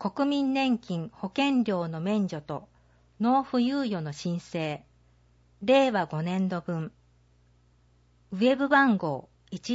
国民年金保険料の免除と納付猶予の申請、令和5年度分、ウェブ番号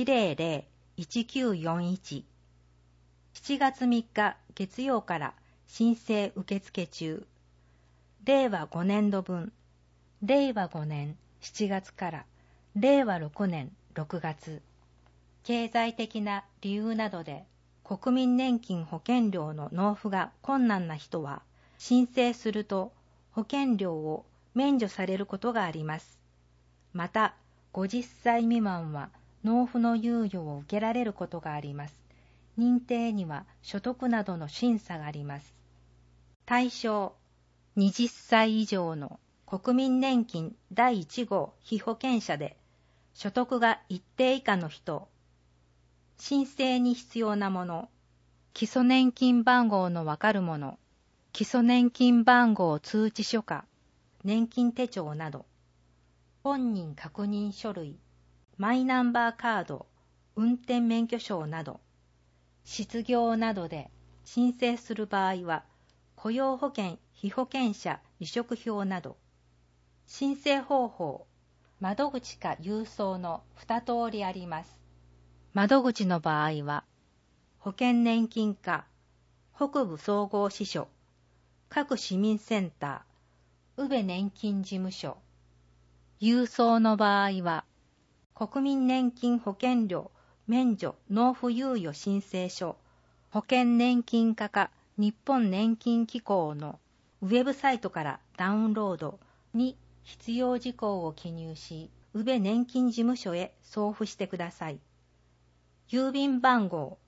100-1941、7月3日月曜から申請受付中、令和5年度分、令和5年7月から令和6年6月、経済的な理由などで国民年金保険料の納付が困難な人は、申請すると保険料を免除されることがあります。また、50歳未満は納付の猶予を受けられることがあります。認定には所得などの審査があります。対象、20歳以上の国民年金第1号被保険者で、所得が一定以下の人、申請に必要なもの、基礎年金番号のわかるもの、基礎年金番号通知書か、年金手帳など、本人確認書類、マイナンバーカード、運転免許証など、失業などで申請する場合は、雇用保険被保険者離職票など、申請方法、窓口か郵送の2通りあります。窓口の場合は、保険年金課、北部総合支所、各市民センター、宇部年金事務所。郵送の場合は、国民年金保険料免除納付猶予申請書、保険年金課か日本年金機構のウェブサイトからダウンロードに必要事項を記入し、宇部年金事務所へ送付してください。郵便番号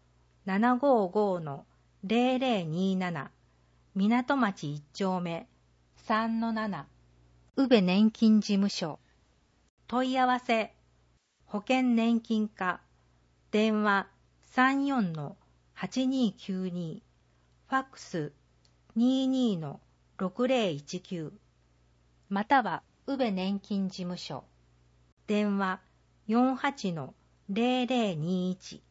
755-0027 港町1丁目 3-7 宇部年金事務所。問い合わせ、保険年金課、電話 34-8292、ファックス 22-6019、または宇部年金事務所、電話 48-0021